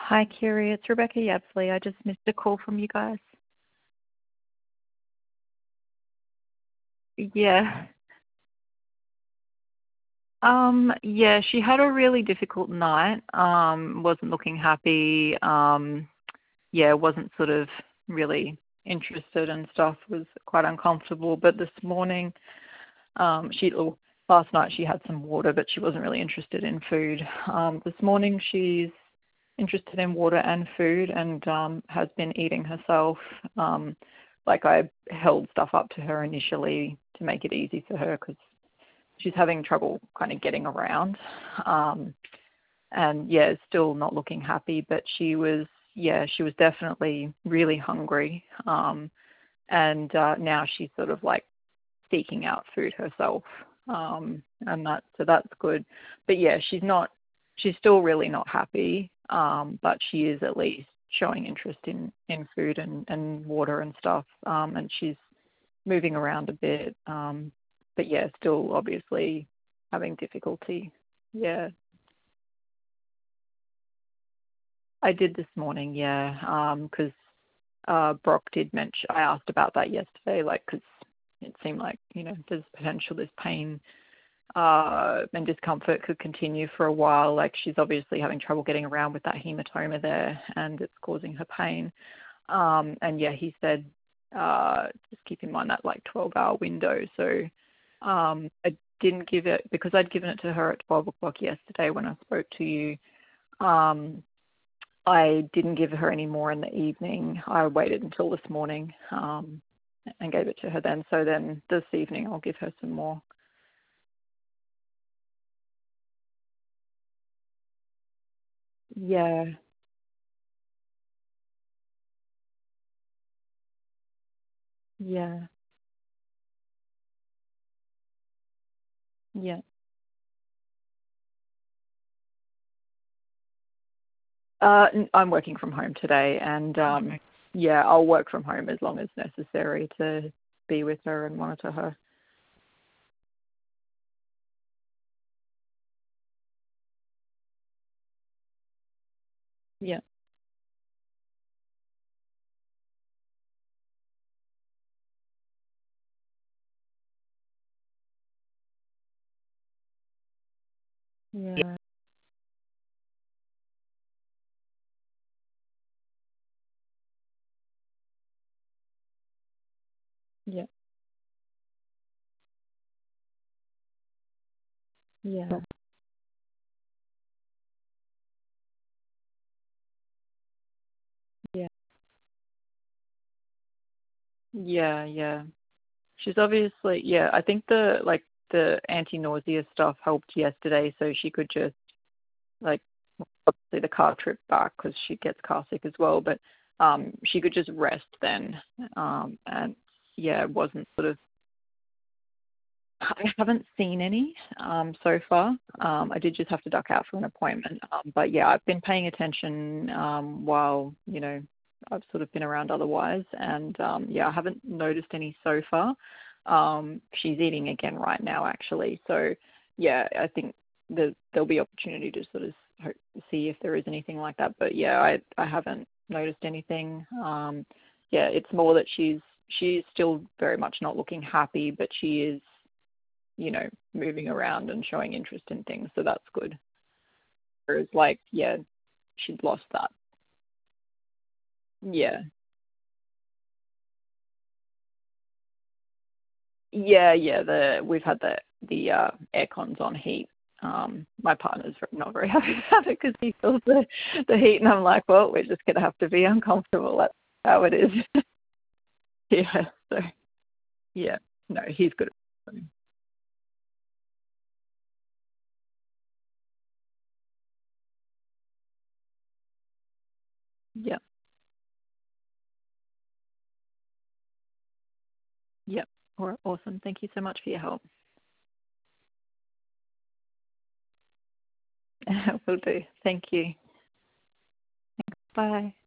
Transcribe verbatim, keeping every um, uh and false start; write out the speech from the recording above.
Hi, Kiri. It's Rebecca Yabsley. I just missed a call from you guys. Yeah. Um, yeah, she had a really difficult night. Um, wasn't looking happy. Um, yeah, wasn't sort of really interested and stuff. Was quite uncomfortable. But this morning, um, she oh, last night she had some water, but she wasn't really interested in food. Um, this morning she's interested in water and food and um, has been eating herself. Um, like I held stuff up to her initially to make it easy for her because she's having trouble kind of getting around. Um, and yeah, still not looking happy, but she was, yeah, she was definitely really hungry. Um, and uh, now she's sort of like seeking out food herself. Um, and that, so that's good. But yeah, she's not, she's still really not happy. Um, but she is at least showing interest in, in food and, and water and stuff. Um, and she's moving around a bit. Um, but yeah, still obviously having difficulty. Yeah, I did this morning. Yeah, because uh, Brock did mention. I asked about that yesterday, like because it seemed like you know there's potential this pain uh, and discomfort could continue for a while. Like she's obviously having trouble getting around with that hematoma there, and it's causing her pain. Um, and yeah, he said uh, just keep in mind that like twelve hour window. So um, I didn't give it because I'd given it to her at twelve o'clock yesterday when I spoke to you. Um, I didn't give her any more in the evening. I waited until this morning um, and gave it to her then. So then this evening I'll give her some more. Yeah, yeah, yeah. Uh, n- I'm working from home today, and um, okay. yeah, I'll work from home as long as necessary to be with her and monitor her. Yeah, yeah, yeah, yeah, yeah, yeah, yeah. She's obviously, yeah. I think the like the anti-nausea stuff helped yesterday, so she could just like obviously the car trip back because she gets car sick as well, but um, she could just rest then, um, and yeah, it wasn't sort of. I haven't seen any um, so far. Um, I did just have to duck out for an appointment, um, but yeah, I've been paying attention um, while you know I've sort of been around otherwise, and um, yeah, I haven't noticed any so far. Um, she's eating again right now, actually, so yeah, I think the, there'll be opportunity to sort of hope, see if there is anything like that. But yeah, I I haven't noticed anything. Um, yeah, it's more that she's she's still very much not looking happy, but she is you know, moving around and showing interest in things. So that's good. Whereas like, yeah, she'd lost that. Yeah. Yeah, yeah. The we've had the the uh, air cons on heat. Um, my partner's not very happy about it because he feels the the heat, and I'm like, well, we're just gonna have to be uncomfortable. That's how it is. yeah. So yeah, no, he's good. Yeah, yeah. All right, awesome. Thank you so much for your help. Will do. Thank you. Bye.